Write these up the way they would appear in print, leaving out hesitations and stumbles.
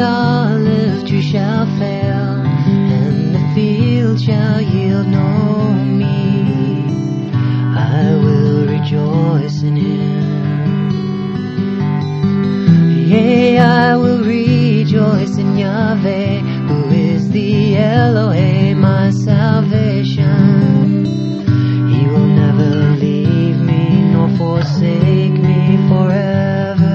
olive tree shall fail, and the field shall yield no meat, I will rejoice in him. Yea, I will rejoice in Yahweh, who is the Elohim, my salvation. He will never leave me nor forsake me forever.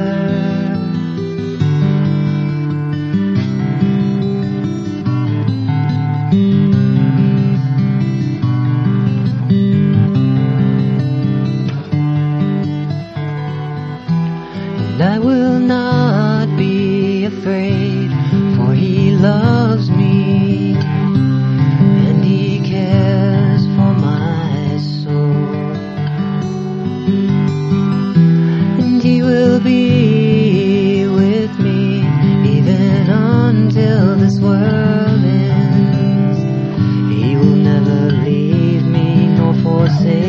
And I will not be afraid, for he loves me, and he cares for my soul. And he will be with me, even until this world ends. He will never leave me nor forsake